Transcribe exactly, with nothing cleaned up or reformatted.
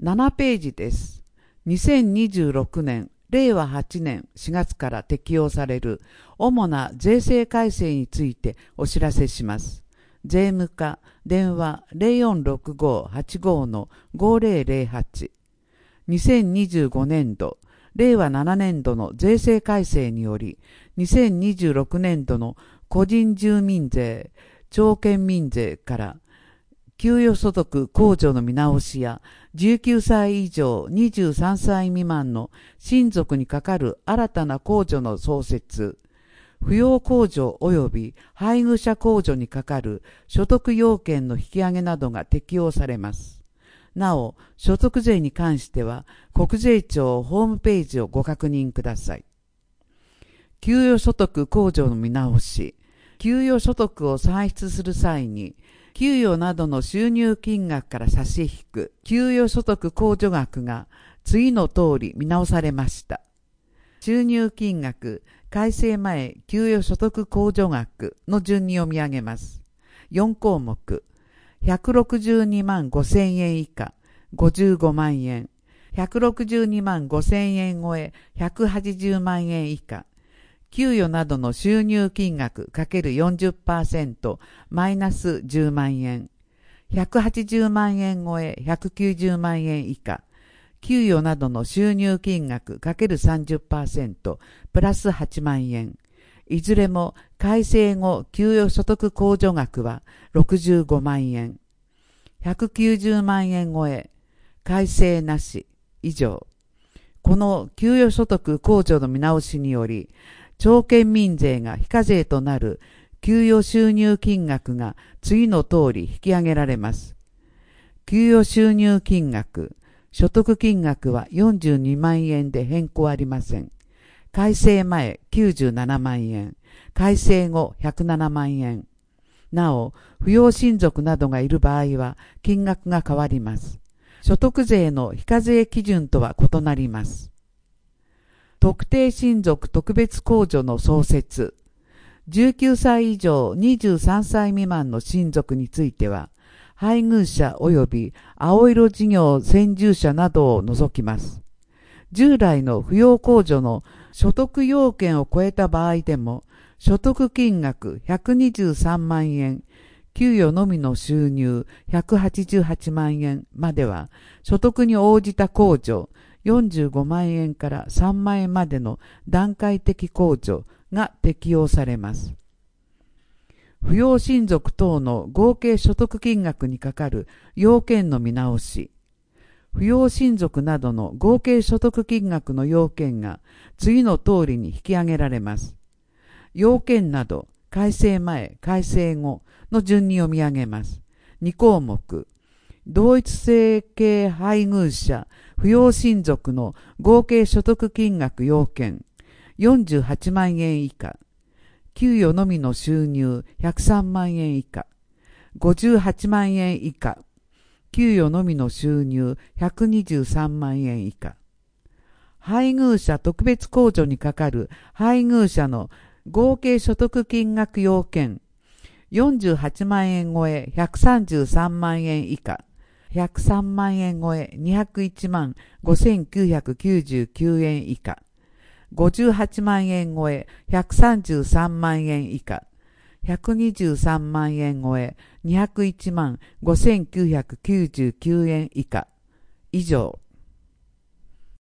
ななページです。にせんにじゅうろくねん、れいわはちねんしがつから適用される主な税制改正についてお知らせします。税務課電話 ゼロよんろくごーはちごーごぜろぜろはち。にせんにじゅうごねんど、れいわななねんどの税制改正により、にせんにじゅうろくねんどの個人住民税、町県民税から給与所得控除の見直しやじゅうきゅうさい以上にじゅうさんさい未満の親族にかかる新たな控除の創設、扶養控除及び配偶者控除にかかる所得要件の引き上げなどが適用されます。なお、所得税に関しては国税庁ホームページをご確認ください。給与所得控除の見直し、給与所得を算出する際に給与などの収入金額から差し引く給与所得控除額が次の通り見直されました。収入金額、改正前給与所得控除額の順に読み上げます。よんこうもく、ひゃくろくじゅうにまんごせんえん以下、ごじゅうごまんえん、ひゃくろくじゅうにまんごせんえん超え、ひゃくはちじゅうまんえん以下、給与などの収入金額 ×よんじゅっパーセント マイナスじゅうまんえん、ひゃくはちじゅうまんえん超えひゃくきゅうじゅうまんえん以下、給与などの収入金額 ×さんじゅっパーセント プラスはちまんえん、いずれも改正後給与所得控除額はろくじゅうごまんえん、ひゃくきゅうじゅうまんえん超え、改正なし、以上。この給与所得控除の見直しにより、町県民税が非課税となる給与収入金額が次の通り引き上げられます。給与収入金額、所得金額はよんじゅうにまんえんで変更ありません。改正前きゅうじゅうななまんえん、改正後ひゃくななまんえん。なお、扶養親族などがいる場合は金額が変わります。所得税の非課税基準とは異なります。特定親族特別控除の創設、じゅうきゅうさい以上にじゅうさんさい未満の親族については、配偶者及び青色事業先住者などを除きます。従来の扶養控除の所得要件を超えた場合でも、所得金額ひゃくにじゅうさんまんえん、給与のみの収入ひゃくはちじゅうはちまんえんまでは、所得に応じた控除よんじゅうごまんえんからさんまんえんまでの段階的控除が適用されます。扶養親族等の合計所得金額にかかる要件の見直し、扶養親族などの合計所得金額の要件が次の通りに引き上げられます。要件など改正前、改正後の順に読み上げます。にこうもく、同一性系配偶者扶養親族の合計所得金額要件よんじゅうはちまんえん以下、給与のみの収入ひゃくさんまんえん以下、ごじゅうはちまんえん以下、給与のみの収入ひゃくにじゅうさんまんえん以下、配偶者特別控除にかかる配偶者の合計所得金額要件よんじゅうはちまんえん超えひゃくさんじゅうさんまんえん以下、ひゃくさんまんえん超えにひゃくいちまんごせんきゅうひゃくきゅうじゅうきゅうえん以下、ごじゅうはちまんえん超えひゃくさんじゅうさんまんえん以下、ひゃくにじゅうさんまんえん超えにひゃくいちまんごせんきゅうひゃくきゅうじゅうきゅうえん以下、以上。